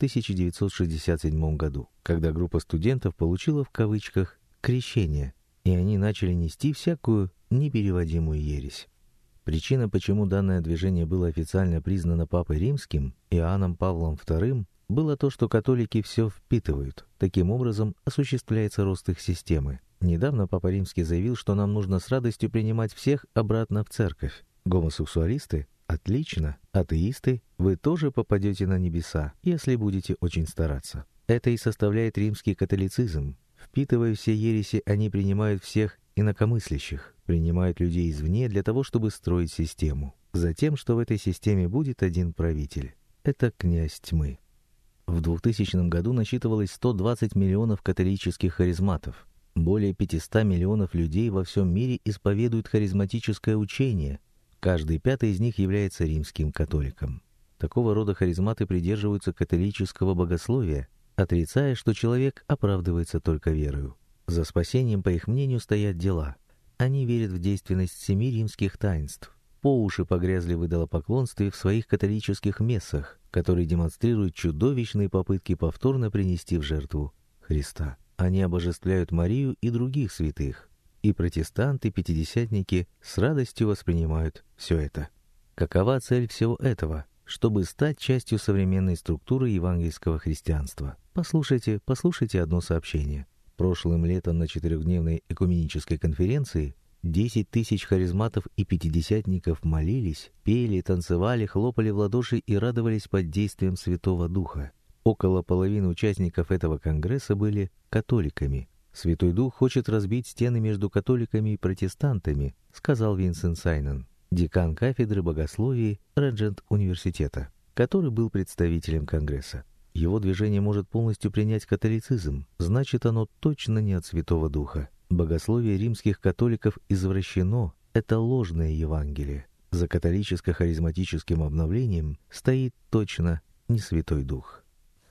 1967 году, когда группа студентов получила в кавычках «крещение», и они начали нести всякую непереводимую ересь. Причина, почему данное движение было официально признано Папой Римским Иоанном Павлом II, было то, что католики все впитывают. Таким образом осуществляется рост их системы. Недавно Папа Римский заявил, что нам нужно с радостью принимать всех обратно в церковь. Гомосексуалисты? Отлично. Атеисты? Вы тоже попадете на небеса, если будете очень стараться. Это и составляет римский католицизм. Впитывая все ереси, они принимают всех инакомыслящих, принимают людей извне для того, чтобы строить систему. Затем, что в этой системе будет один правитель. Это князь тьмы. В 2000 году насчитывалось 120 миллионов католических харизматов. Более 500 миллионов людей во всем мире исповедуют харизматическое учение. Каждый пятый из них является римским католиком. Такого рода харизматы придерживаются католического богословия, отрицая, что человек оправдывается только верою. За спасением, по их мнению, стоят дела. Они верят в действенность 7 римских таинств. По уши погрязли в идолопоклонстве в своих католических мессах, которые демонстрируют чудовищные попытки повторно принести в жертву Христа. Они обожествляют Марию и других святых. И протестанты, пятидесятники с радостью воспринимают все это. Какова цель всего этого? Чтобы стать частью современной структуры евангельского христианства. Послушайте одно сообщение. Прошлым летом на 4-дневной экуменической конференции 10 тысяч харизматов и пятидесятников молились, пели, танцевали, хлопали в ладоши и радовались под действием Святого Духа. Около половины участников этого конгресса были католиками. «Святой Дух хочет разбить стены между католиками и протестантами», сказал Винсент Сайнон, декан кафедры богословия Реджент университета, который был представителем конгресса. Его движение может полностью принять католицизм, значит, оно точно не от Святого Духа. Богословие римских католиков извращено, это ложное Евангелие. За католическо-харизматическим обновлением стоит точно не Святой Дух.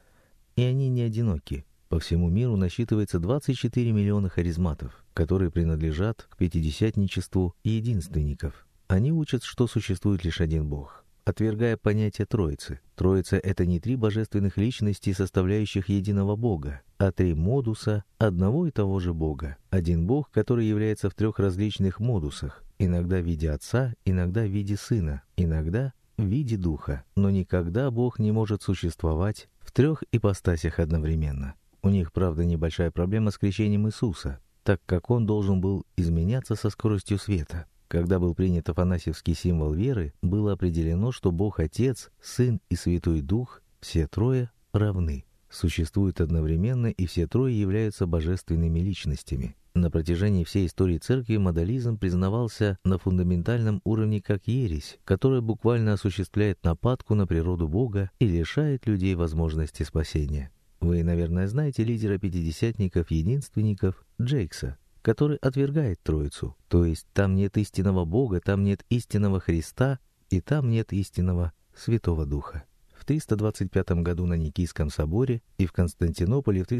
И они не одиноки. По всему миру насчитывается 24 миллиона харизматов, которые принадлежат к пятидесятничеству единственников. Они учат, что существует лишь один Бог, отвергая понятие Троицы. Троица — это не 3 божественных личности, составляющих единого Бога, а 3 модуса одного и того же Бога. Один Бог, который является в 3 различных модусах, иногда в виде Отца, иногда в виде Сына, иногда в виде Духа. Но никогда Бог не может существовать в 3 ипостасях одновременно. У них, правда, небольшая проблема с крещением Иисуса, так как Он должен был изменяться со скоростью света. Когда был принят афанасьевский символ веры, было определено, что Бог Отец, Сын и Святой Дух, все 3 равны. существуют одновременно, и все трое являются божественными личностями. На протяжении всей истории церкви модализм признавался на фундаментальном уровне как ересь, которая буквально осуществляет нападку на природу Бога и лишает людей возможности спасения. Вы, наверное, знаете лидера пятидесятников-единственников Джейкса, который отвергает Троицу, то есть там нет истинного Бога, там нет истинного Христа и там нет истинного Святого Духа. В 325 году на Никийском соборе и в Константинополе в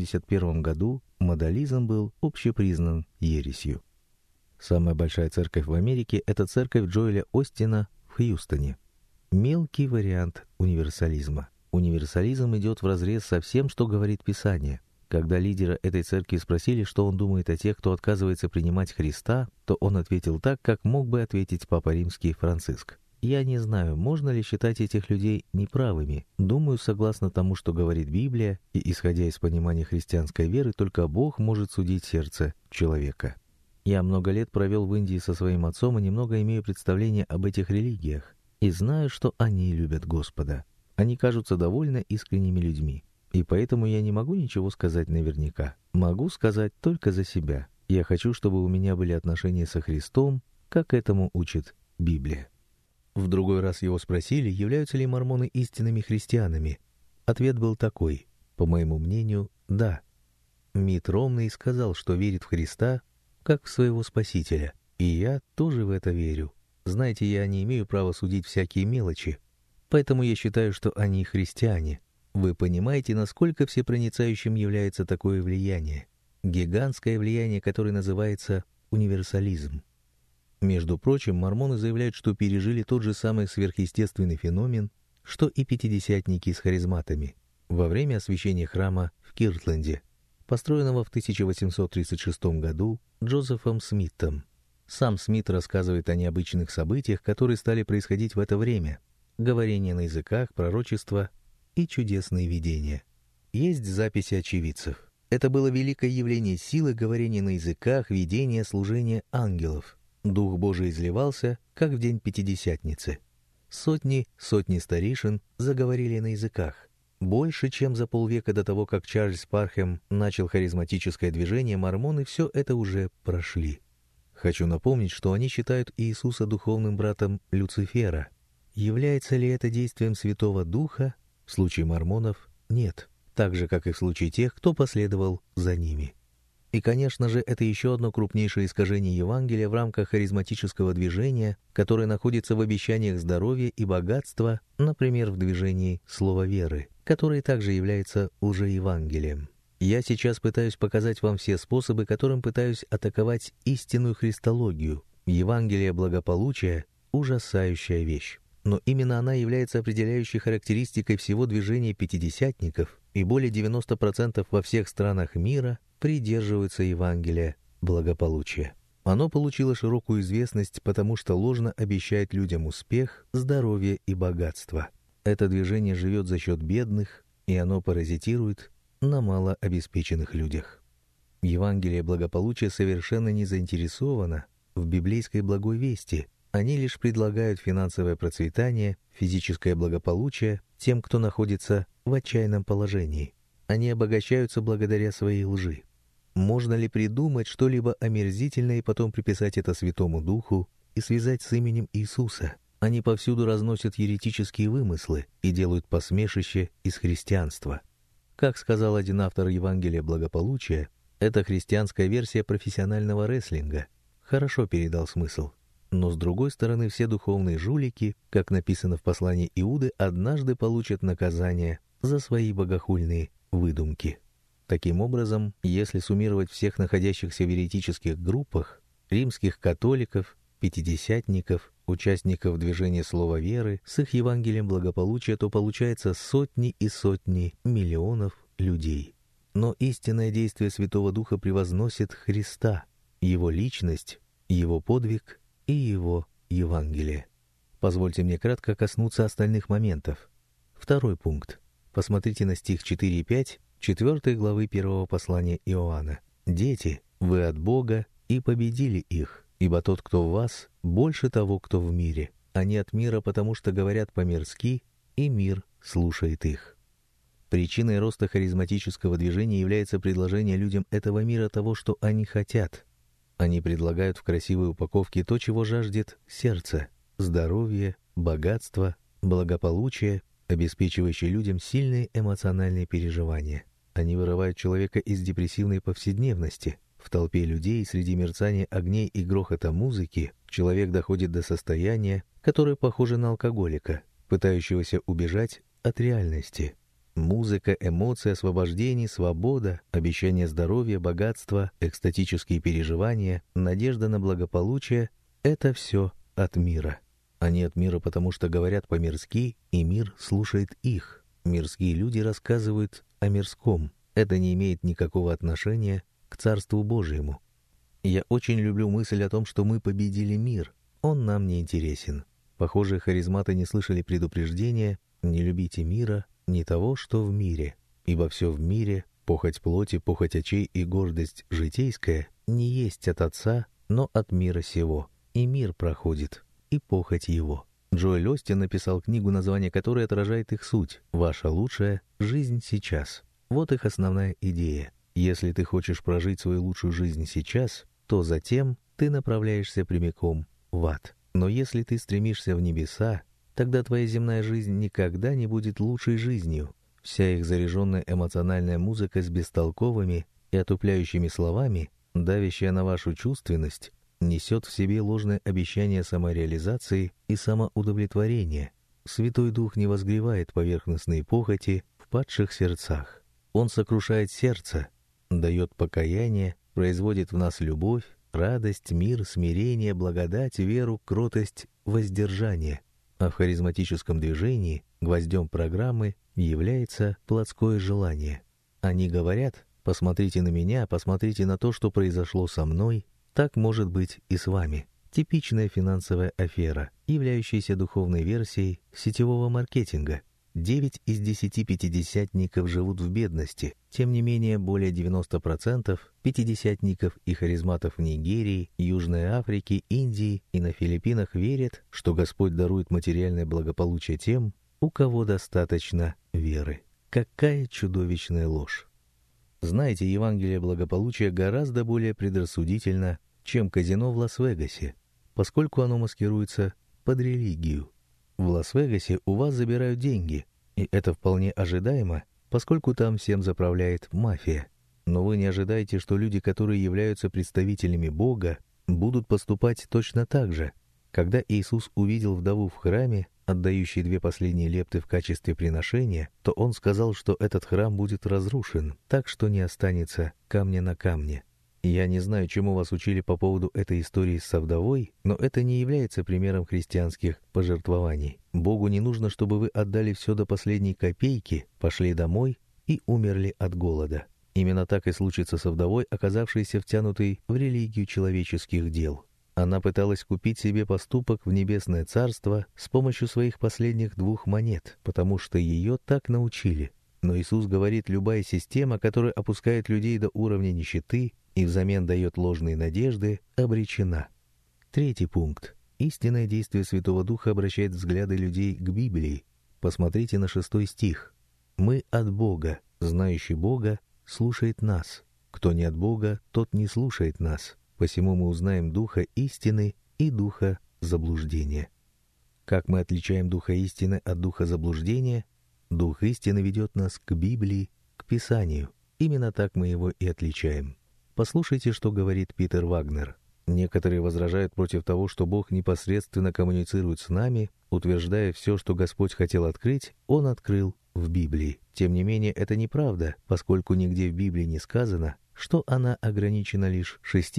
381 году модализм был общепризнан ересью. Самая большая церковь в Америке – это церковь Джоэля Остина в Хьюстоне. Мелкий вариант универсализма. Универсализм идет вразрез со всем, что говорит Писание. Когда лидера этой церкви спросили, что он думает о тех, кто отказывается принимать Христа, то он ответил так, как мог бы ответить Папа Римский Франциск. Я не знаю, можно ли считать этих людей неправыми. Думаю, согласно тому, что говорит Библия, и исходя из понимания христианской веры, только Бог может судить сердце человека. Я много лет провел в Индии со своим отцом и немного имею представление об этих религиях. И знаю, что они любят Господа. Они кажутся довольно искренними людьми. И поэтому я не могу ничего сказать наверняка. Могу сказать только за себя. Я хочу, чтобы у меня были отношения со Христом, как этому учит Библия. В другой раз его спросили, являются ли мормоны истинными христианами. Ответ был такой: по моему мнению, да. Митт Ромней сказал, что верит в Христа как в своего Спасителя. И я тоже в это верю. Знаете, я не имею права судить всякие мелочи. Поэтому я считаю, что они христиане. Вы понимаете, насколько всепроницающим является такое влияние? Гигантское влияние, которое называется универсализм. Между прочим, мормоны заявляют, что пережили тот же самый сверхъестественный феномен, что и пятидесятники с харизматами, во время освящения храма в Киртленде, построенного в 1836 году Джозефом Смитом. Сам Смит рассказывает о необычных событиях, которые стали происходить в это время: говорение на языках, пророчества и чудесные видения. Есть записи очевидцев. Это было великое явление силы, говорения на языках, видения, служения ангелов. Дух Божий изливался, как в день Пятидесятницы. Сотни старейшин заговорили на языках. Больше, чем за полвека до того, как Чарльз Пархэм начал харизматическое движение, мормоны все это уже прошли. Хочу напомнить, что они считают Иисуса духовным братом Люцифера. Является ли это действием Святого Духа? В случае мормонов нет, так же, как и в случае тех, кто последовал за ними. И, конечно же, это еще одно крупнейшее искажение Евангелия в рамках харизматического движения, которое находится в обещаниях здоровья и богатства, например, в движении слова веры, которое также является лжеевангелием. Я сейчас пытаюсь показать вам все способы, которым пытаюсь атаковать истинную христологию. Евангелие благополучия – ужасающая вещь. Но именно она является определяющей характеристикой всего движения пятидесятников, и более 90% во всех странах мира придерживаются Евангелия благополучия. Оно получило широкую известность, потому что ложно обещает людям успех, здоровье и богатство. Это движение живет за счет бедных, и оно паразитирует на малообеспеченных людях. Евангелие благополучия совершенно не заинтересовано в библейской благой вести. Они лишь предлагают финансовое процветание, физическое благополучие тем, кто находится в отчаянном положении. Они обогащаются благодаря своей лжи. Можно ли придумать что-либо омерзительное и потом приписать это Святому Духу и связать с именем Иисуса? Они повсюду разносят еретические вымыслы и делают посмешище из христианства. Как сказал один автор Евангелия благополучия, это христианская версия профессионального рестлинга. Хорошо передал смысл. Но с другой стороны, все духовные жулики, как написано в послании Иуды, однажды получат наказание за свои богохульные выдумки. Таким образом, если суммировать всех находящихся в еретических группах, римских католиков, пятидесятников, участников движения слова веры с их Евангелием благополучия, то получается сотни и сотни миллионов людей. Но истинное действие Святого Духа превозносит Христа, Его личность, Его подвиг и Его Евангелие. Позвольте мне кратко коснуться остальных моментов. Второй пункт. Посмотрите на стих 4 и 5 4 главы 1 послания Иоанна. «Дети, вы от Бога и победили их, ибо тот, кто в вас, больше того, кто в мире. Они от мира, потому что говорят по-мирски, и мир слушает их». Причиной роста харизматического движения является предложение людям этого мира того, что они хотят. Они предлагают в красивой упаковке то, чего жаждет сердце: здоровье, богатство, благополучие, обеспечивающее людям сильные эмоциональные переживания. Они вырывают человека из депрессивной повседневности. В толпе людей, среди мерцания огней и грохота музыки, человек доходит до состояния, которое похоже на алкоголика, пытающегося убежать от реальности. Музыка, эмоции, освобождение, свобода, обещание здоровья, богатства, экстатические переживания, надежда на благополучие — это все от мира. Они от мира, потому что говорят по-мирски, и мир слушает их. Мирские люди рассказывают о мирском. Это не имеет никакого отношения к Царству Божьему. Я очень люблю мысль о том, что мы победили мир. Он нам не интересен. Похоже, харизматы не слышали предупреждения: «Не любите мира, не того, что в мире, ибо все в мире, похоть плоти, похоть очей и гордость житейская, не есть от Отца, но от мира сего, и мир проходит, и похоть его». Джоэль Остин написал книгу, название которой отражает их суть: «Ваша лучшая жизнь сейчас». Вот их основная идея. Если ты хочешь прожить свою лучшую жизнь сейчас, то затем ты направляешься прямиком в ад. Но если ты стремишься в небеса, тогда твоя земная жизнь никогда не будет лучшей жизнью. Вся их заряженная эмоциональная музыка с бестолковыми и отупляющими словами, давящая на вашу чувственность, несет в себе ложное обещание самореализации и самоудовлетворения. Святой Дух не возгревает поверхностные похоти в падших сердцах. Он сокрушает сердце, дает покаяние, производит в нас любовь, радость, мир, смирение, благодать, веру, кротость, воздержание. А в харизматическом движении гвоздем программы является плотское желание. Они говорят: «Посмотрите на меня, посмотрите на то, что произошло со мной, так может быть и с вами». Типичная финансовая афера, являющаяся духовной версией сетевого маркетинга. 9 из 10 пятидесятников живут в бедности. Тем не менее, более 90% пятидесятников и харизматов в Нигерии, Южной Африке, Индии и на Филиппинах верят, что Господь дарует материальное благополучие тем, у кого достаточно веры. Какая чудовищная ложь! Знаете, Евангелие благополучия гораздо более предрассудительно, чем казино в Лас-Вегасе, поскольку оно маскируется под религию. В Лас-Вегасе у вас забирают деньги, и это вполне ожидаемо, поскольку там всем заправляет мафия. Но вы не ожидаете, что люди, которые являются представителями Бога, будут поступать точно так же. Когда Иисус увидел вдову в храме, отдающей 2 последние лепты в качестве приношения, то Он сказал, что этот храм будет разрушен, так что не останется камня на камне. Я не знаю, чему вас учили по поводу этой истории со вдовой, но это не является примером христианских пожертвований. Богу не нужно, чтобы вы отдали все до последней копейки, пошли домой и умерли от голода. Именно так и случится со вдовой, оказавшейся втянутой в религию человеческих дел. Она пыталась купить себе поступок в небесное царство с помощью своих последних 2 монет, потому что ее так научили. Но Иисус говорит, любая система, которая опускает людей до уровня нищеты и взамен дает ложные надежды, обречена. 3 пункт. Истинное действие Святого Духа обращает взгляды людей к Библии. Посмотрите на 6 стих. «Мы от Бога, знающий Бога слушает нас. Кто не от Бога, тот не слушает нас. Посему мы узнаем духа истины и духа заблуждения». Как мы отличаем духа истины от духа заблуждения? Дух истины ведет нас к Библии, к Писанию. Именно так мы его и отличаем. Послушайте, что говорит Питер Вагнер. Некоторые возражают против того, что Бог непосредственно коммуницирует с нами, утверждая, все, что Господь хотел открыть, Он открыл в Библии. Тем не менее, это неправда, поскольку нигде в Библии не сказано, что она ограничена лишь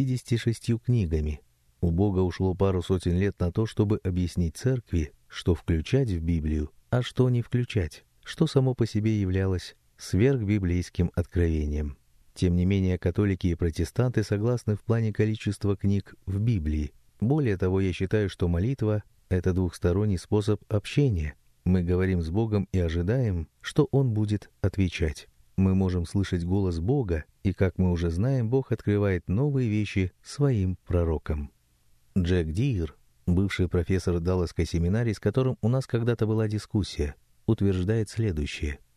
66 книгами. У Бога ушло пару сотен лет на то, чтобы объяснить церкви, что включать в Библию, а что не включать, что само по себе являлось сверхбиблейским откровением. Тем не менее, католики и протестанты согласны в плане количества книг в Библии. Более того, я считаю, что молитва — это двухсторонний способ общения. Мы говорим с Богом и ожидаем, что Он будет отвечать. Мы можем слышать голос Бога, и, как мы уже знаем, Бог открывает новые вещи своим пророкам. Джек Диер, бывший профессор Далласской семинарии, с которым у нас когда-то была дискуссия, утверждает следующее.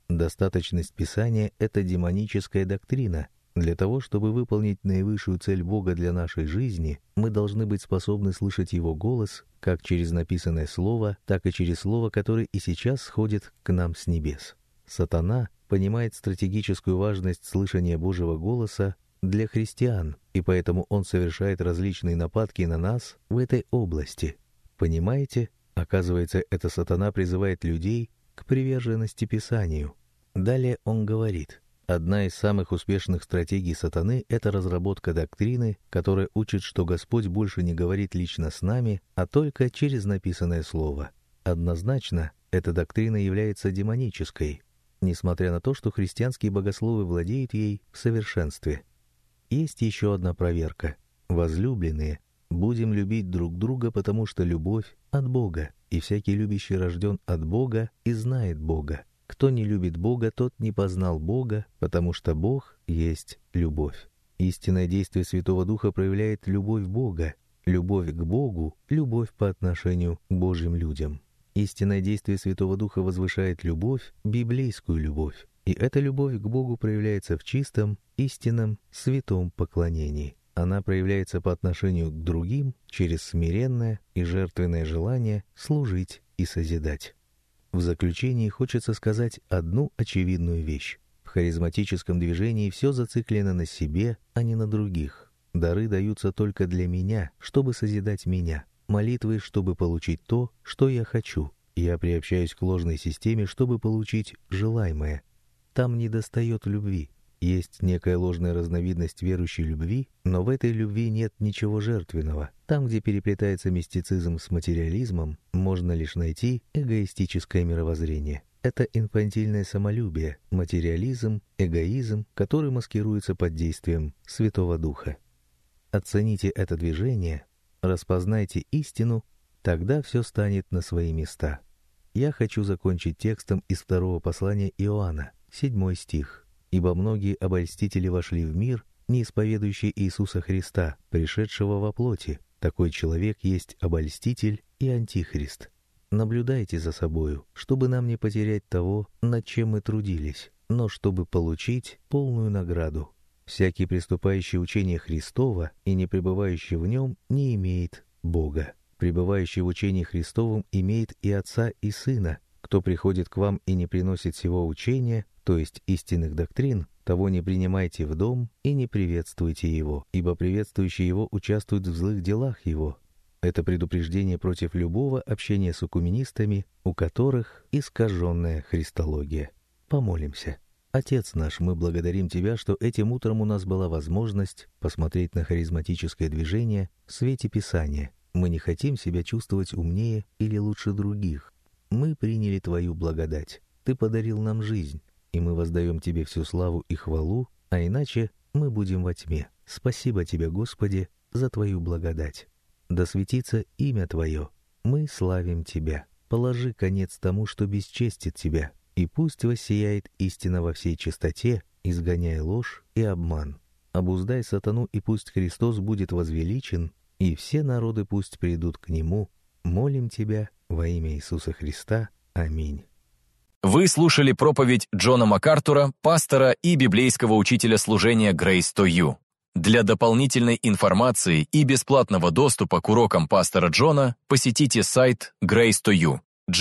Достаточность Писания — это демоническая доктрина. Для того, чтобы выполнить наивысшую цель Бога для нашей жизни, мы должны быть способны слышать Его голос как через написанное Слово, так и через Слово, которое и сейчас сходит к нам с небес. Сатана понимает стратегическую важность слышания Божьего голоса для христиан, и поэтому он совершает различные нападки на нас в этой области. Понимаете? Оказывается, это сатана призывает людей к приверженности Писанию. Далее он говорит: одна из самых успешных стратегий сатаны — это разработка доктрины, которая учит, что Господь больше не говорит лично с нами, а только через написанное Слово. Однозначно, эта доктрина является демонической, несмотря на то, что христианские богословы владеют ей в совершенстве. Есть еще одна проверка. Возлюбленные, будем любить друг друга, потому что любовь от Бога, и всякий любящий рожден от Бога и знает Бога. Кто не любит Бога, тот не познал Бога, потому что Бог есть любовь. Истинное действие Святого Духа проявляет любовь Бога, любовь к Богу, любовь по отношению к Божьим людям. Истинное действие Святого Духа возвышает любовь, библейскую любовь, и эта любовь к Богу проявляется в чистом, истинном, святом поклонении. Она проявляется по отношению к другим через смиренное и жертвенное желание служить и созидать. В заключении хочется сказать одну очевидную вещь. В харизматическом движении все зациклено на себе, а не на других. Дары даются только для меня, чтобы созидать меня. Молитвы, чтобы получить то, что я хочу. Я приобщаюсь к ложной системе, чтобы получить желаемое. Там недостает любви. Есть некая ложная разновидность верующей любви, но в этой любви нет ничего жертвенного. Там, где переплетается мистицизм с материализмом, можно лишь найти эгоистическое мировоззрение. Это инфантильное самолюбие, материализм, эгоизм, который маскируется под действием Святого Духа. Оцените это движение, распознайте истину, тогда все станет на свои места. Я хочу закончить текстом из 2 послания Иоанна, 7 стих. «Ибо многие обольстители вошли в мир, не исповедующие Иисуса Христа, пришедшего во плоти. Такой человек есть обольститель и антихрист. Наблюдайте за собою, чтобы нам не потерять того, над чем мы трудились, но чтобы получить полную награду. Всякий, приступающий учение Христова и не пребывающий в нем, не имеет Бога. Пребывающий в учении Христовом имеет и Отца, и Сына. Кто приходит к вам и не приносит сего учения, то есть истинных доктрин, того не принимайте в дом и не приветствуйте его, ибо приветствующий его участвует в злых делах его». Это предупреждение против любого общения с экуменистами, у которых искаженная христология. Помолимся. Отец наш, мы благодарим Тебя, что этим утром у нас была возможность посмотреть на харизматическое движение в свете Писания. Мы не хотим себя чувствовать умнее или лучше других. Мы приняли Твою благодать. Ты подарил нам жизнь, и мы воздаем Тебе всю славу и хвалу, а иначе мы будем во тьме. Спасибо Тебе, Господи, за Твою благодать. Да светится имя Твое. Мы славим Тебя. Положи конец тому, что бесчестит Тебя, и пусть воссияет истина во всей чистоте, изгоняя ложь и обман. Обуздай сатану, и пусть Христос будет возвеличен, и все народы пусть придут к Нему. Молим Тебя во имя Иисуса Христа. Аминь. Вы слушали проповедь Джона МакАртура, пастора и библейского учителя служения Grace to You. Для дополнительной информации и бесплатного доступа к урокам пастора Джона посетите сайт Grace to You,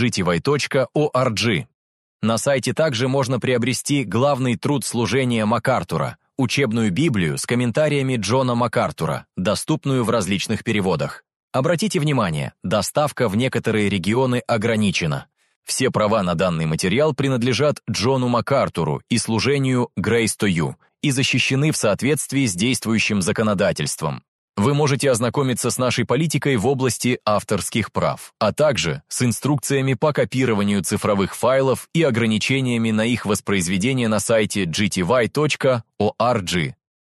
gty.org. На сайте также можно приобрести главный труд служения МакАртура, учебную Библию с комментариями Джона МакАртура, доступную в различных переводах. Обратите внимание, доставка в некоторые регионы ограничена. Все права на данный материал принадлежат Джону МакАртуру и служению Grace to You и защищены в соответствии с действующим законодательством. Вы можете ознакомиться с нашей политикой в области авторских прав, а также с инструкциями по копированию цифровых файлов и ограничениями на их воспроизведение на сайте gty.org.